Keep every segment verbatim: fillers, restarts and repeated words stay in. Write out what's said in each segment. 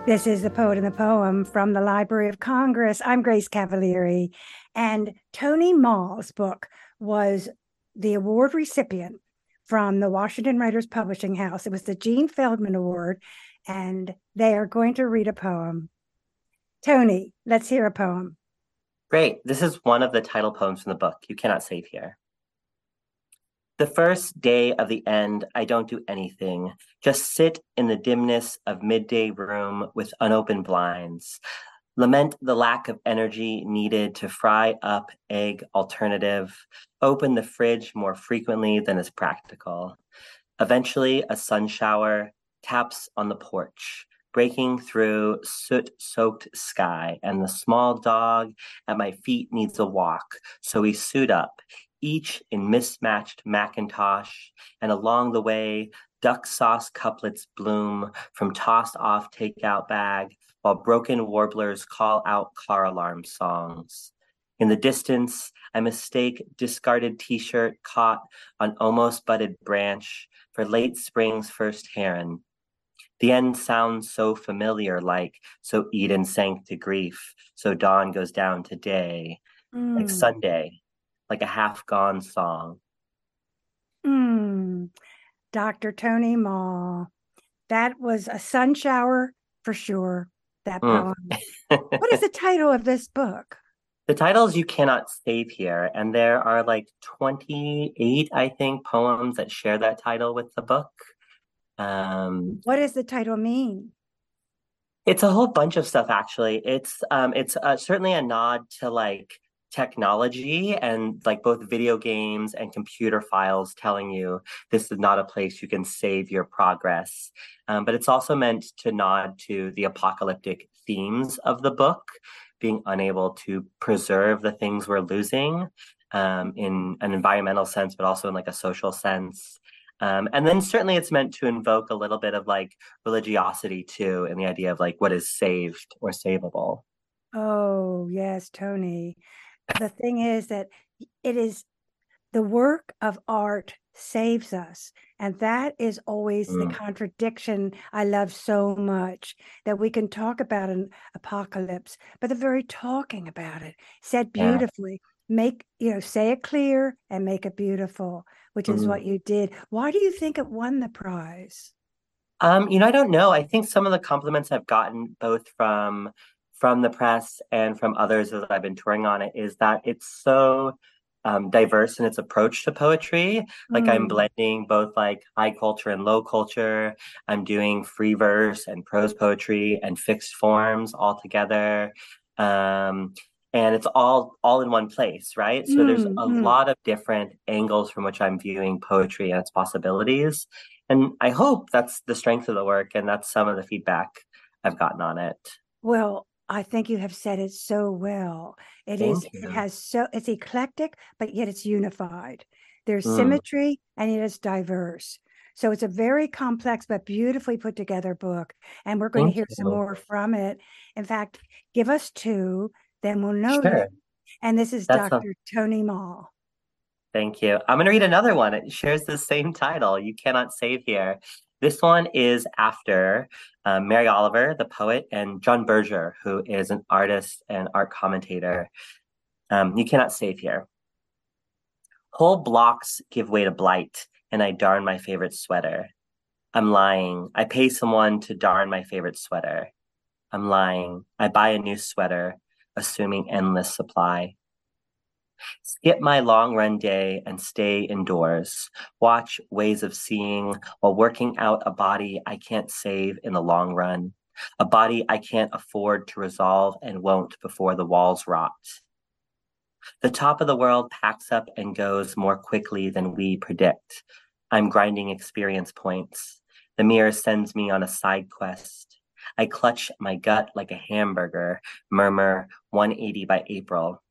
This is The Poet and the Poem from the Library of Congress. I'm Grace Cavalieri, and Tony Mall's book was the award recipient from the Washington Writers Publishing House. It was the Gene Feldman Award, and they are going to read a poem. Tony, let's hear a poem. Great. This is one of the title poems from the book, You Cannot Save Here. The first day of the end, I don't do anything, just sit in the dimness of midday room with unopened blinds, lament the lack of energy needed to fry up egg alternative, open the fridge more frequently than is practical. Eventually, a sun shower taps on the porch, breaking through soot-soaked sky, and the small dog at my feet needs a walk, so we suit up, each in mismatched Macintosh, and along the way, duck sauce couplets bloom from tossed off takeout bag, while broken warblers call out car alarm songs. In the distance, I mistake discarded t-shirt caught on almost budded branch for late spring's first heron. The end sounds so familiar, like so Eden sank to grief, so dawn goes down to day, like Mm. Sunday, like a half-gone song. Mm. Doctor Tony Mall. That was a sun shower for sure, that Mm. poem. What is the title of this book? The title is You Cannot Save Here, and there are like twenty-eight, I think, poems that share that title with the book. Um, What does the title mean? it's a whole bunch of stuff, actually. It's um, it's uh, certainly a nod to like technology and like both video games and computer files telling you this is not a place you can save your progress. Um, but it's also meant to nod to the apocalyptic themes of the book, being unable to preserve the things we're losing um, in an environmental sense, but also in like a social sense. Um, and then certainly it's meant to invoke a little bit of like religiosity too, and the idea of like what is saved or savable. Oh, yes, Tony. The thing is that it is the work of art saves us. And that is always the Mm, contradiction I love so much, that we can talk about an apocalypse, but the very talking about it, said yeah. beautifully, make, you know, say it clear and make it beautiful, which is Mm. what you did. Why do you think it won the prize? Um, you know, I don't know. I think some of the compliments I've gotten both from from the press and from others as I've been touring on it is that it's so um, diverse in its approach to poetry. Like I'm Mm. blending both like high culture and low culture. I'm doing free verse and prose poetry and fixed forms all together. Um, and it's all all in one place, right? So there's Mm, a mm. lot of different angles from which I'm viewing poetry and its possibilities. And I hope that's the strength of the work, and that's some of the feedback I've gotten on it. Well, I think you have said it so well. It is, Thank it you. has so, it's eclectic, but yet it's unified. There's Mm, symmetry and yet it's diverse. So it's a very complex but beautifully put together book. And we're going to thank hear some you. more from it. In fact, give us two, then we'll know them. Sure. And this is That's a Doctor Tony Mall. thank you. I'm going to read another one. It shares the same title, You Cannot Save Here. This one is after uh, Mary Oliver, the poet, and John Berger, who is an artist and art commentator. Um, you Cannot Save Here. Whole blocks give way to blight, and I darn my favorite sweater. I'm lying. I pay someone to darn my favorite sweater. I'm lying. I buy a new sweater, assuming endless supply. Skip my long run day and stay indoors. Watch ways of seeing while working out a body I can't save in the long run. A body I can't afford to resolve and won't before the walls rot. The top of the world packs up and goes more quickly than we predict. I'm grinding experience points. The mirror sends me on a side quest. I clutch my gut like a hamburger, murmur one eighty by April.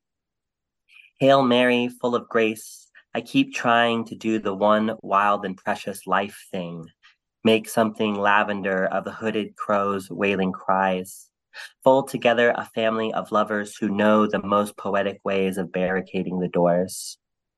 Hail Mary, full of grace, I keep trying to do the one wild and precious life thing. Make something lavender of the hooded crow's wailing cries. Fold together a family of lovers who know the most poetic ways of barricading the doors.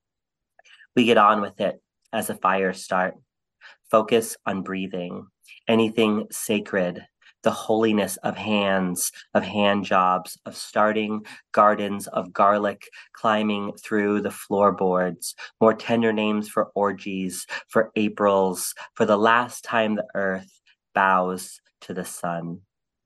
We get on with it as a fire start. Focus on breathing. Anything sacred. the holiness of hands, of hand jobs, of starting gardens of garlic, climbing through the floorboards, more tender names for orgies, for Aprils, for the last time the earth bows to the sun.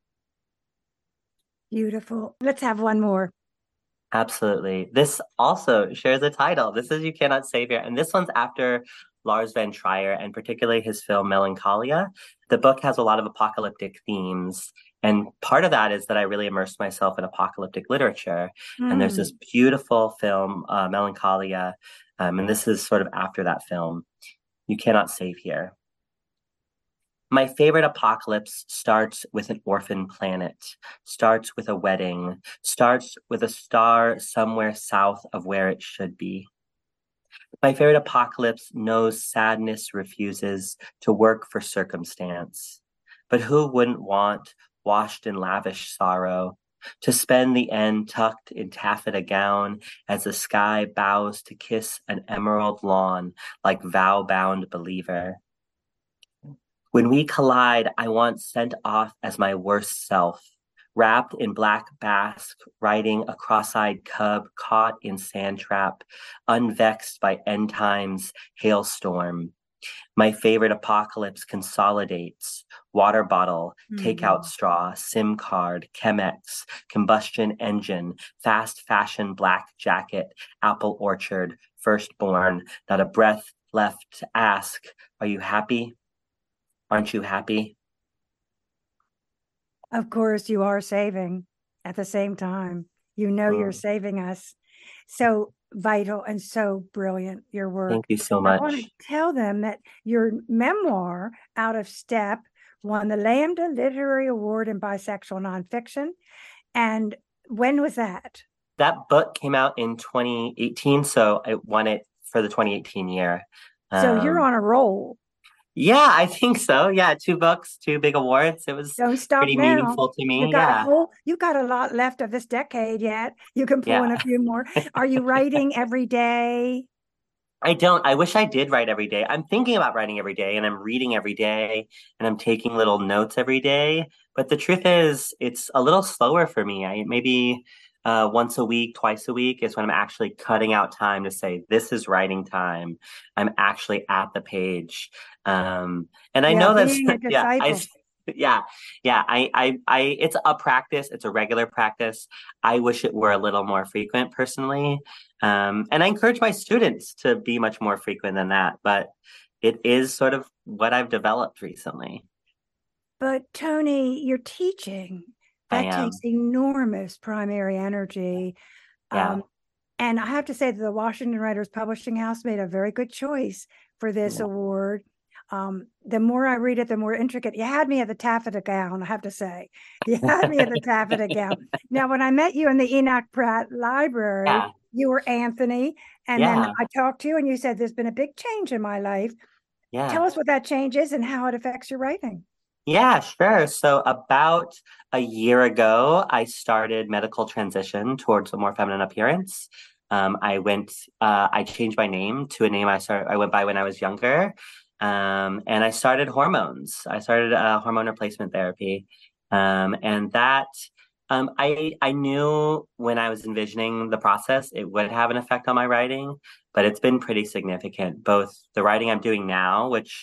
Beautiful. Let's have one more. Absolutely. This also shares a title. This is You Cannot Save Here. And this one's after Lars von Trier and particularly his film Melancholia. The book has a lot of apocalyptic themes. And part of that is that I really immersed myself in apocalyptic literature. And there's this Mm. beautiful film, uh, Melancholia. Um, and this is sort of after that film. You Cannot Save Here. My favorite apocalypse starts with an orphan planet, starts with a wedding, starts with a star somewhere south of where it should be. My favorite apocalypse knows sadness refuses to work for circumstance. But who wouldn't want, washed in lavish sorrow, to spend the end tucked in taffeta gown as the sky bows to kiss an emerald lawn like vow-bound believer? When we collide, I want sent off as my worst self, wrapped in black basque, riding a cross-eyed cub caught in sand trap, unvexed by end times hailstorm. My favorite apocalypse consolidates water bottle, takeout Mm. straw, SIM card, Chemex, combustion engine, fast fashion black jacket, apple orchard, firstborn, not a breath left to ask, are you happy? Aren't you happy? Of course, you are saving at the same time. You know you're Mm, saving us. So vital and so brilliant, your thank work. you so I want to much. tell them that your memoir, Out of Step, won the Lambda Literary Award in Bisexual Nonfiction. And when was that? That book came out in twenty eighteen, so I won it for the twenty eighteen year. So you're Um, on a roll. yeah, I think so. Yeah, two books, two big awards. It was Don't stop pretty now. meaningful to You me. got a Yeah, whole, you got a lot left of this decade yet. You can pull yeah. in a few more. Are you writing every day? I don't. I wish I did write every day. I'm thinking about writing every day and I'm reading every day and I'm taking little notes every day. But the truth is, it's a little slower for me. I maybe uh, once a week, twice a week is when I'm actually cutting out time to say, this is writing time. I'm actually at the page. Um, and I Yeah, know that's, being a yeah, I, disciple. yeah, yeah, I, I, I, it's a practice. It's a regular practice. I wish it were a little more frequent personally. Um, and I encourage my students to be much more frequent than that, but it is sort of what I've developed recently. But Tony, you're teaching. I That takes am. enormous primary energy. Yeah. Um, and I have to say that the Washington Writers Publishing House made a very good choice for this Yeah. award. Um, the more I read it, the more intricate. You had me at the taffeta gown, I have to say. You had me at the taffeta gown. Now, when I met you in the Enoch Pratt Library, Yeah. you were Anthony. And then Yeah. I talked to you and you said, there's been a big change in my life. Yeah. Tell us what that change is and how it affects your writing. Yeah, sure. So about a year ago, I started medical transition towards a more feminine appearance. Um, I went, uh, I changed my name to a name I started, I went by when I was younger. Um, and I started hormones. I started uh, hormone replacement therapy. Um, and that, um, I, I knew when I was envisioning the process, it would have an effect on my writing, but it's been pretty significant. Both the writing I'm doing now, which,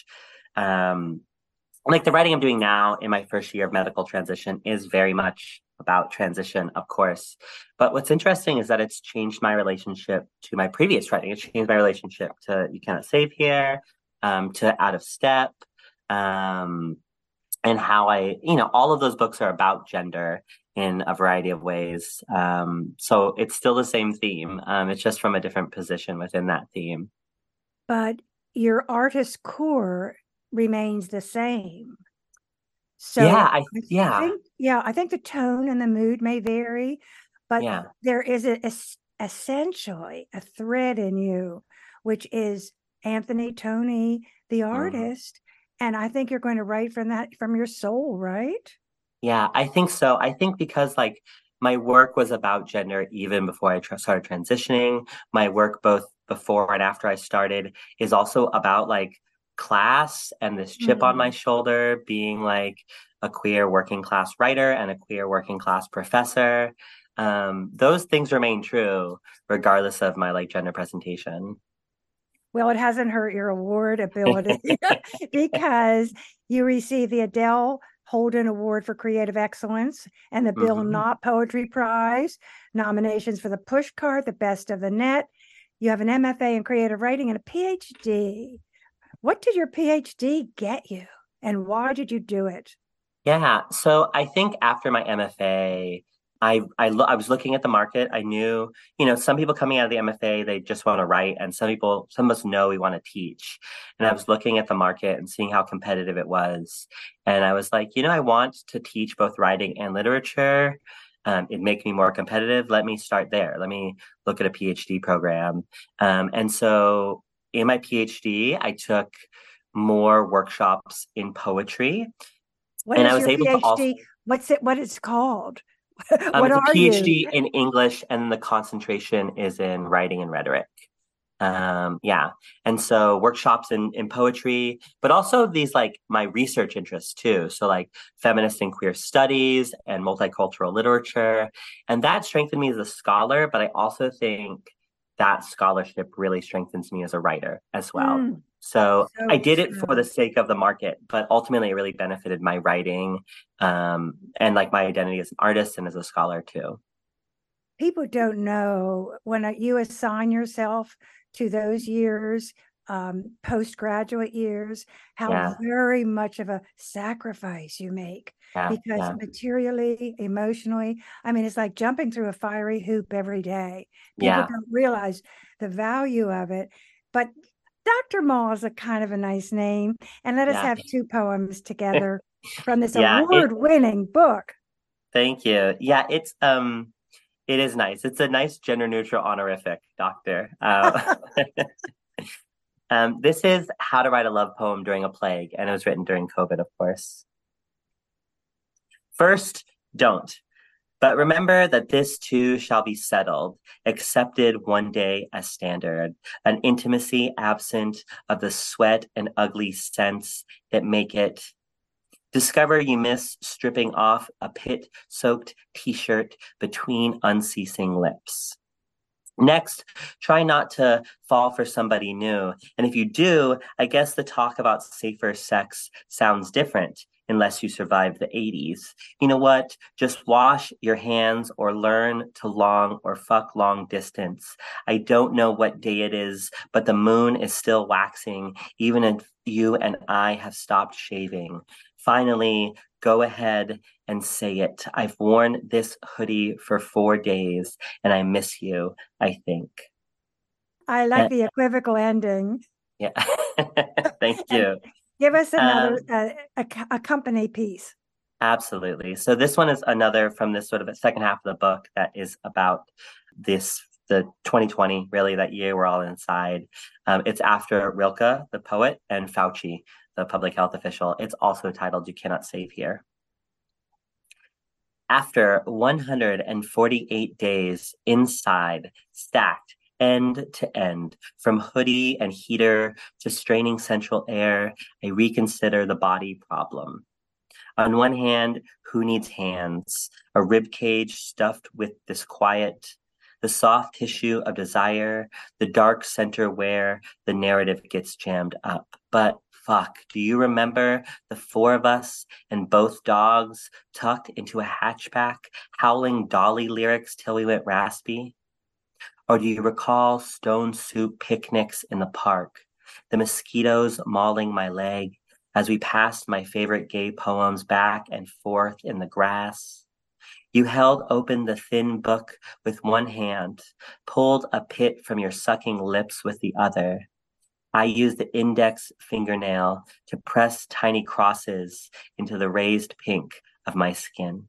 um, like the writing I'm doing now in my first year of medical transition is very much about transition, of course. But what's interesting is that it's changed my relationship to my previous writing. It's changed my relationship to You Cannot Save Here, um, to Out of Step, um, and how I, you know, all of those books are about gender in a variety of ways. Um, so it's still the same theme. Um, it's just from a different position within that theme. But your artist core remains the same. Yeah, So I I yeah, think, yeah, I think the tone and the mood may vary, but yeah. there is a, es- essentially a thread in you, which is Anthony Tony, the Mhm. artist. And I think you're going to write from that, from your soul, right? Yeah, I think so. I think because like my work was about gender even before I tr started transitioning. My work both before and after I started is also about like class and this chip on my Mm. shoulder being like a queer working class writer and a queer working class professor. Um, those things remain true regardless of my like gender presentation. Well, it hasn't hurt your award ability because you received the Adele Holden Award for Creative Excellence and the Bill Mhm. Knott Poetry Prize, nominations for the Pushcart, the Best of the Net. You have an M F A in creative writing and a P H D. What did your P H D get you, and why did you do it? Yeah, so I think after my M F A, I I, lo- I was looking at the market. I knew, you know, some people coming out of the M F A, they just want to write, and some people, some of us know we want to teach. And I was looking at the market and seeing how competitive it was. And I was like, you know, I want to teach both writing and literature. Um, it'd make me more competitive. Let me start there. Let me look at a P H D program. Um, and so in my P H D, I took more workshops in poetry What and I is was your able to also, P H D? What's it? What it's called? um, What it's a are you? P H D in English, and the concentration is in writing and rhetoric. Um, yeah. And so workshops in, in poetry, but also these like my research interests too. So like feminist and queer studies and multicultural literature. And that strengthened me as a scholar, but I also think that scholarship really strengthens me as a writer as well. Mm, So I so did it for the true. sake of the market, but ultimately it really benefited my writing, um, and like my identity as an artist and as a scholar too. People don't know when you assign yourself to those years, um, postgraduate years, how Yeah, very much of a sacrifice you make yeah, because yeah, materially, emotionally, I mean, it's like jumping through a fiery hoop every day. People yeah, don't realize the value of it. But doctor Mall is a kind of a nice name. And let us yeah. have two poems together from this Yeah, it award-winning book. thank you. Yeah, it's um it is nice. It's a nice gender neutral honorific, doctor. Uh, um, this is How to Write a Love Poem During a Plague, and it was written during COVID, of course. First, don't. But remember that this too shall be settled, accepted one day as standard, an intimacy absent of the sweat and ugly scents that make it. Discover you miss stripping off a pit soaked t shirt between unceasing lips. Next, try not to fall for somebody new. And if you do, I guess the talk about safer sex sounds different unless you survived the eighties. You know what? Just wash your hands or learn to long or fuck long distance. I don't know what day it is, but the moon is still waxing, even if you and I have stopped shaving. Finally, go ahead and say it. I've worn this hoodie for four days and I miss you, I think. I like And, the equivocal ending. yeah, thank And you. give us another Um, uh, a, a company piece. absolutely. So this one is another from this sort of a second half of the book that is about this the twenty twenty, really that year we're all inside. Um, it's after Rilke, the poet, and Fauci, the public health official. It's also titled "You Cannot Save Here." After one hundred forty-eight days inside, stacked end to end, from hoodie and heater to straining central air, I reconsider the body problem. On one hand, who needs hands? A rib cage stuffed with disquiet, the soft tissue of desire, the dark center where the narrative gets jammed up. But fuck, do you remember the four of us and both dogs tucked into a hatchback, howling Dolly lyrics till we went raspy? Or do you recall stone soup picnics in the park, the mosquitoes mauling my leg as we passed my favorite gay poems back and forth in the grass? You held open the thin book with one hand, pulled a pit from your sucking lips with the other. I used the index fingernail to press tiny crosses into the raised pink of my skin.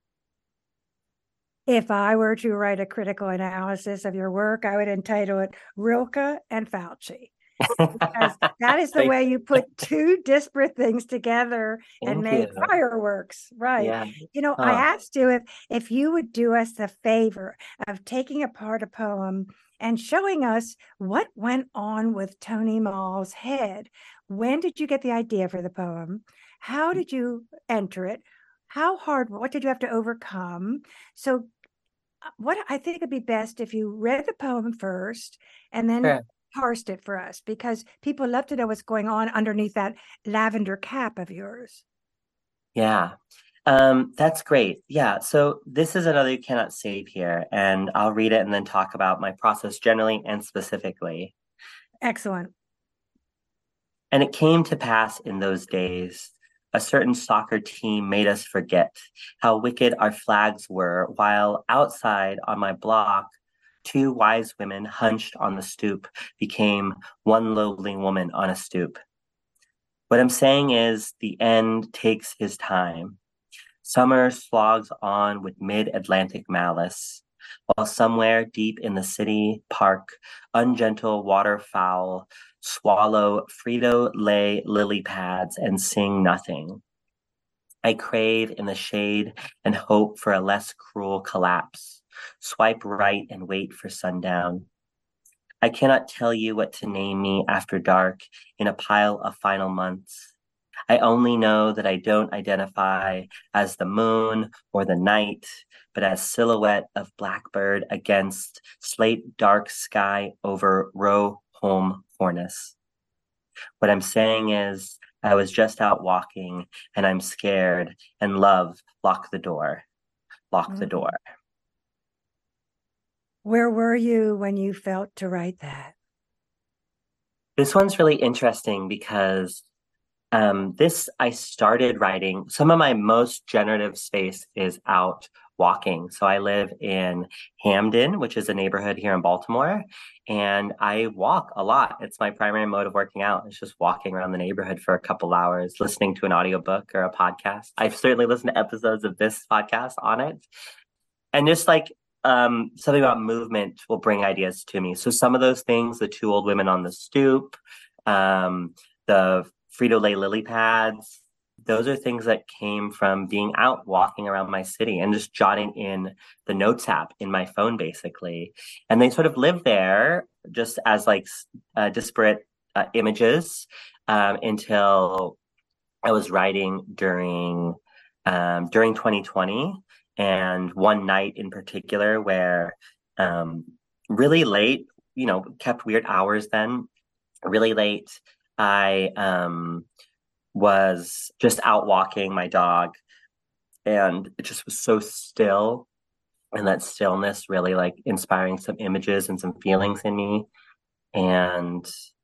If I were to write a critical analysis of your work, I would entitle it Rilke and Fauci, because that is the thank, way you put two disparate things together and thank make you. fireworks, right? Yeah. You know, I Huh. asked you if if you would do us the favor of taking apart a poem and showing us what went on with Tony Mall's head. When did you get the idea for the poem? How did you enter it? How hard, what did you have to overcome? So, uh, what I think it'd be best if you read the poem first and then Sure. parsed it for us, because people love to know what's going on underneath that lavender cap of yours. Yeah. Um, that's great. Yeah. So this is another You Cannot Save here, and I'll read it and then talk about my process generally and specifically. Excellent. And it came to pass in those days, a certain soccer team made us forget how wicked our flags were, while outside on my block, two wise women hunched on the stoop became one lowly woman on a stoop. What I'm saying is the end takes his time. Summer slogs on with mid-Atlantic malice, while somewhere deep in the city park, ungentle waterfowl swallow Frito-Lay lily pads and sing nothing. I crave in the shade and hope for a less cruel collapse. Swipe right and wait for sundown. I cannot tell you what to name me after dark in a pile of final months. I only know that I don't identify as the moon or the night, but as silhouette of blackbird against slate dark sky over row home cornice. What I'm saying is I was just out walking and I'm scared, and love, lock the door, lock the Mhm. door. Where were you when you felt to write that? This one's really interesting because Um, this I started writing. Some of my most generative space is out walking. So I live in Hamden, which is a neighborhood here in Baltimore, and I walk a lot. It's my primary mode of working out. It's just walking around the neighborhood for a couple hours, listening to an audiobook or a podcast. I've certainly listened to episodes of this podcast on it. And just like um, something about movement will bring ideas to me. So some of those things, the two old women on the stoop, um, the Frito-Lay lily pads, those are things that came from being out walking around my city and just jotting in the notes app in my phone, basically. And they sort of live there just as like uh, disparate uh, images um, until I was writing during um, during twenty twenty, and one night in particular where um, really late, you know, kept weird hours then, really late, I um, was just out walking my dog, and it just was so still, and that stillness really like inspiring some images and some feelings in me, and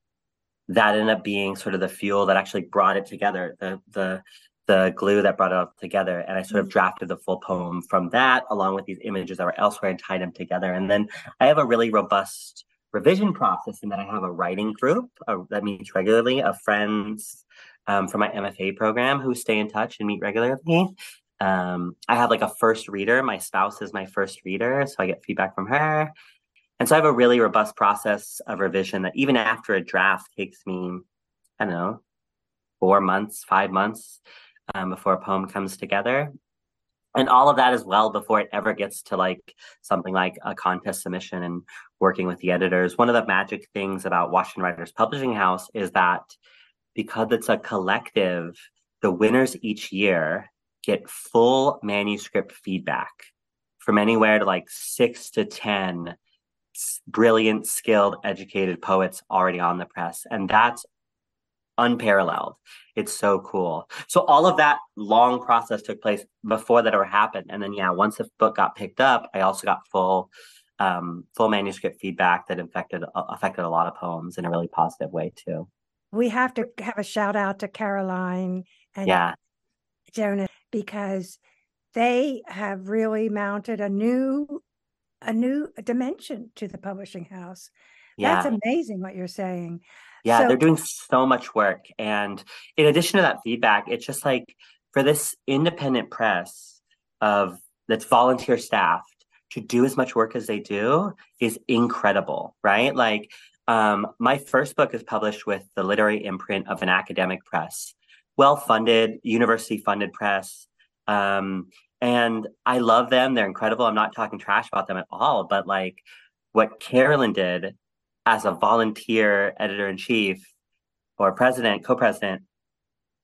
that ended up being sort of the fuel that actually brought it together, the the the glue that brought it all together. And I sort of drafted the full poem from that, along with these images that were elsewhere, and tied them together. And then I have a really robust revision process in that I have a writing group uh, that meets regularly, of friends um, from my M F A program who stay in touch and meet regularly. Um, I have like a first reader. My spouse is my first reader, so I get feedback from her. And so I have a really robust process of revision that even after a draft takes me, I don't know, four months, five months um, before a poem comes together. And all of that as well before it ever gets to like something like a contest submission and working with the editors. One of the magic things about Washington Writers Publishing House is that because it's a collective, the winners each year get full manuscript feedback from anywhere to like six to ten brilliant, skilled, educated poets already on the press. And that's unparalleled. It's so cool. So all of that long process took place before that ever happened. And then, yeah, once the book got picked up, I also got full um, full manuscript feedback that affected, affected a lot of poems in a really positive way, too. We have to have a shout out to Caroline and Yeah. Jonah, because they have really mounted a new a new dimension to the publishing house. That's Yeah. amazing what you're saying. Yeah, So they're doing so much work. And in addition to that feedback, it's just like for this independent press of that's volunteer staffed to do as much work as they do is incredible, right? Like um, my first book is published with the literary imprint of an academic press, well-funded, university-funded press. Um, and I love them. They're incredible. I'm not talking trash about them at all, but like what Carolyn did as a volunteer editor in chief or president, co-president,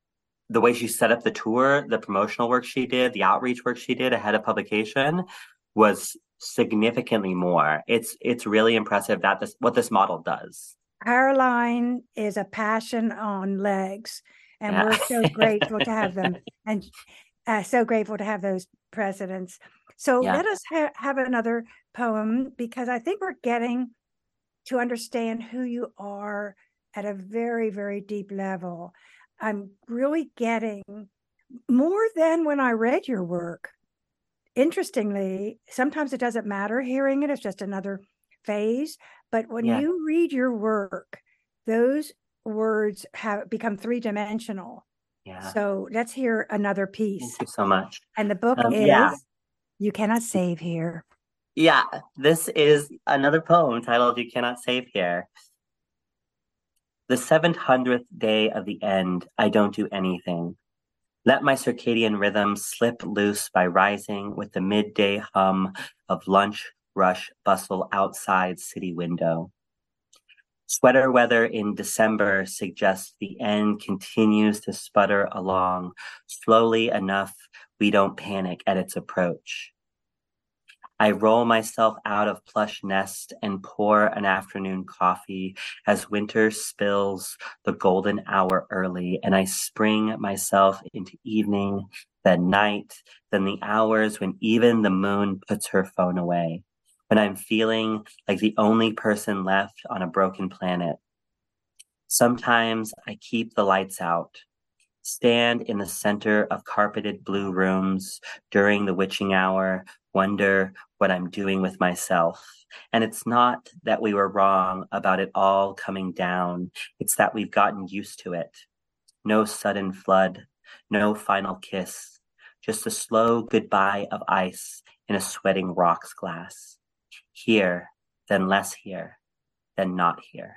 the way she set up the tour, the promotional work she did, the outreach work she did ahead of publication was significantly more. It's it's really impressive that this what this model does. Caroline is a passion on legs, and Yeah. we're so grateful to have them, and uh, so grateful to have those presidents. So Yeah. let us ha- have another poem, because I think we're getting to understand who you are at a very, very deep level. I'm really getting more than when I read your work. Interestingly, sometimes it doesn't matter hearing it, it's just another phase. But when Yeah. you read your work, those words have become three dimensional. Yeah. So let's hear another Thank piece. you so much. And the book Um, is yeah. You Cannot Save Here. Yeah. This is another poem titled You Cannot Save Here. The seven hundredth day of the end, I don't do anything. Let my circadian rhythm slip loose by rising with the midday hum of lunch rush bustle outside city window. Sweater weather in December suggests the end continues to sputter along slowly enough we don't panic at its approach. I roll myself out of plush nest and pour an afternoon coffee as winter spills the golden hour early, and I spring myself into evening, then night, then the hours when even the moon puts her phone away, when I'm feeling like the only person left on a broken planet. Sometimes I keep the lights out, stand in the center of carpeted blue rooms during the witching hour, wonder what I'm doing with myself. And it's not that we were wrong about it all coming down. It's that we've gotten used to it. No sudden flood, no final kiss, just a slow goodbye of ice in a sweating rocks glass. Here, then less here, then not here.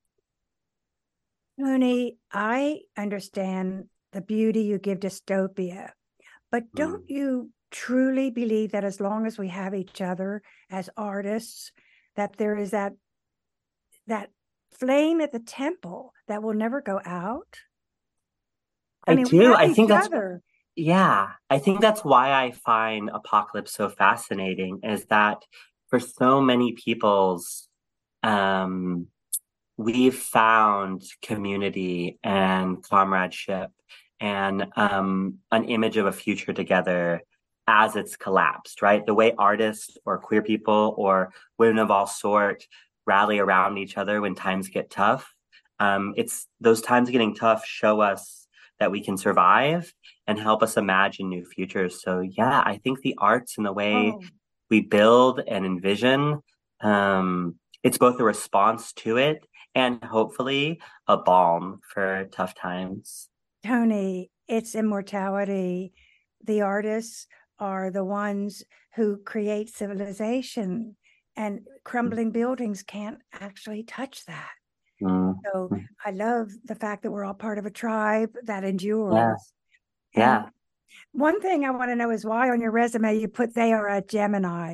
Tony, I understand the beauty you give dystopia, but don't Mm. you truly believe that as long as we have each other as artists, that there is that that flame at the temple that will never go out? I I mean, we do. have I each think that's other. Yeah, I think that's why I find Apocalypse so fascinating is that for so many people's um we've found community and comradeship and um an image of a future together as it's collapsed, right? The way artists or queer people or women of all sort rally around each other when times get tough. Um, it's those times getting tough show us that we can survive and help us imagine new futures. So yeah, I think the arts and the way Oh, we build and envision, um, it's both a response to it and hopefully a balm for tough times. Tony, it's immortality. The artists are the ones who create civilization, and crumbling buildings can't actually touch that. Mm. So I love the fact that we're all part of a tribe that Yeah, endures. And yeah. one thing I want to know is why on your resume you put they are a Gemini.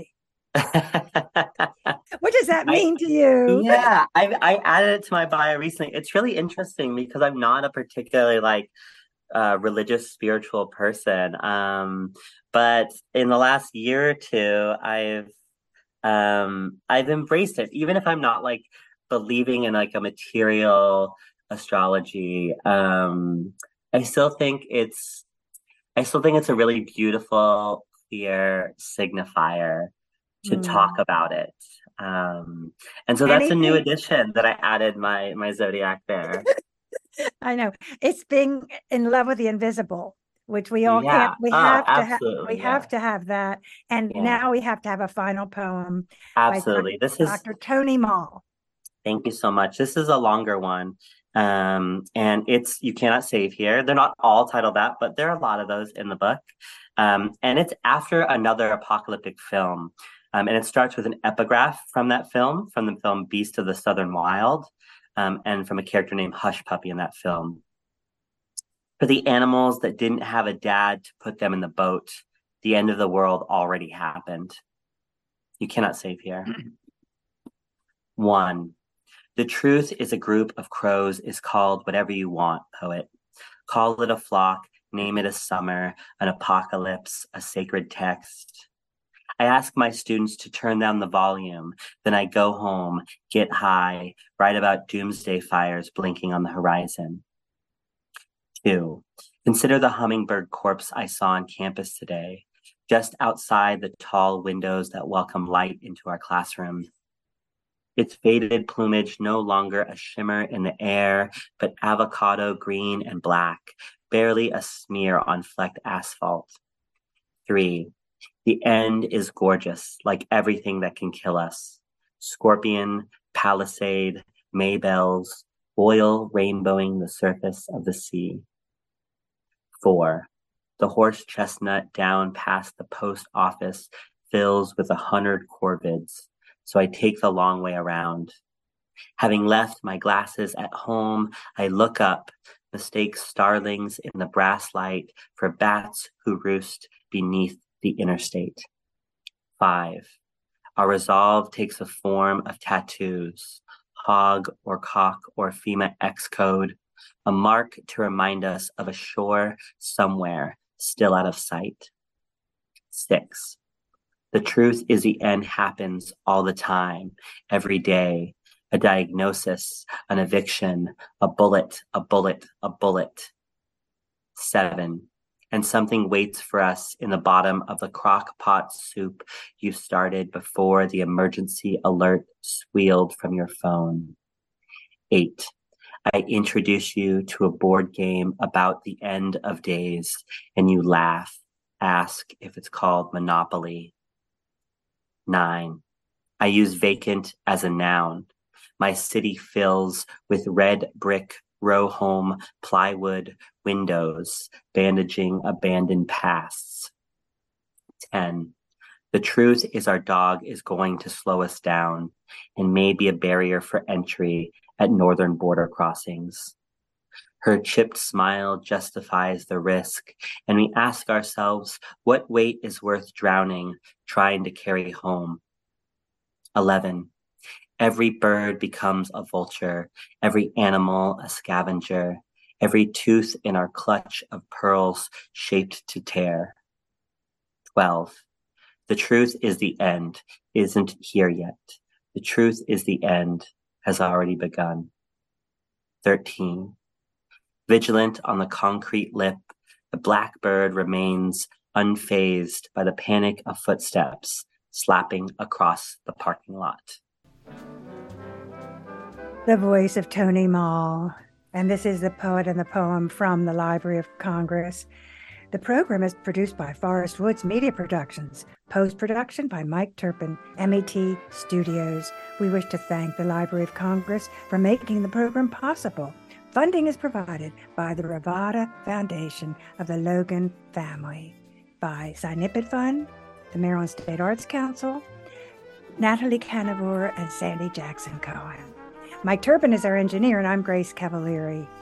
What does that I mean to you? yeah, I I added it to my bio recently. It's really interesting because I'm not a particularly like uh religious spiritual person. Um, but in the last year or two, I've um I've embraced it, even if I'm not like believing in like a material astrology. Um, I still think it's I still think it's a really beautiful, clear signifier to talk Hmm. about it. Um, and so that's a new Anything. addition that I added my my zodiac there. I know. It's being in love with the invisible, which we all can't, Yeah. we Oh, have to have, we absolutely. have Yeah. to have that. And Yeah. now we have to have a final poem by Absolutely. This is Doctor Tony Mall. Thank you so much. This is a longer one. Um, and it's You Cannot Save Here. They're not all titled that, but there are a lot of those in the book. Um, and it's after another apocalyptic film. Um, and it starts with an epigraph from that film, from the film Beast of the Southern Wild, um, and from a character named Hush Puppy in that film. For the animals that didn't have a dad to put them in the boat, the end of the world already happened. You cannot save here. One, the truth is a group of crows is called whatever you want, poet. Call it a flock, name it a summer, an apocalypse, a sacred text. I ask my students to turn down the volume. Then I go home, get high, write about doomsday fires blinking on the horizon. Two, consider the hummingbird corpse I saw on campus today, just outside the tall windows that welcome light into our classroom. Its faded plumage no longer a shimmer in the air, but avocado green and black, barely a smear on flecked asphalt. Three, the end is gorgeous, like everything that can kill us. Scorpion, palisade, maybells, oil rainbowing the surface of the sea. Four, the horse chestnut down past the post office fills with a hundred corvids, so I take the long way around. Having left my glasses at home, I look up, mistake starlings in the brass light for bats who roost beneath the interstate. Five, our resolve takes the form of tattoos, hog or cock or FEMA X code, a mark to remind us of a shore somewhere still out of sight. Six, the truth is the end happens all the time, every day. A diagnosis, an eviction, a bullet, a bullet, a bullet. Seven, and something waits for us in the bottom of the crock pot soup you started before the emergency alert squealed from your phone. Eight, I introduce you to a board game about the end of days, and you laugh, ask if it's called Monopoly. Nine, I use vacant as a noun. My city fills with red brick, row home, plywood windows, bandaging abandoned pasts. Ten, the truth is our dog is going to slow us down and may be a barrier for entry at northern border crossings. Her chipped smile justifies the risk, and we ask ourselves what weight is worth drowning trying to carry home. Eleven, every bird becomes a vulture, every animal a scavenger, every tooth in our clutch of pearls shaped to tear. Twelve, the truth is the end isn't here yet. The truth is the end has already begun. Thirteen, vigilant on the concrete lip, the blackbird remains unfazed by the panic of footsteps slapping across the parking lot. The voice of Tony Mall. And this is the poet and the poem from the Library of Congress. The program is produced by Forest Woods Media Productions. Post-production by Mike Turpin, M E T Studios. We wish to thank the Library of Congress for making the program possible. Funding is provided by the Ravada Foundation of the Logan family, by Sinipid Fund, the Maryland State Arts Council, Natalie Canavore, and Sandy Jackson Cohen. Mike Turpin is our engineer, and I'm Grace Cavalieri.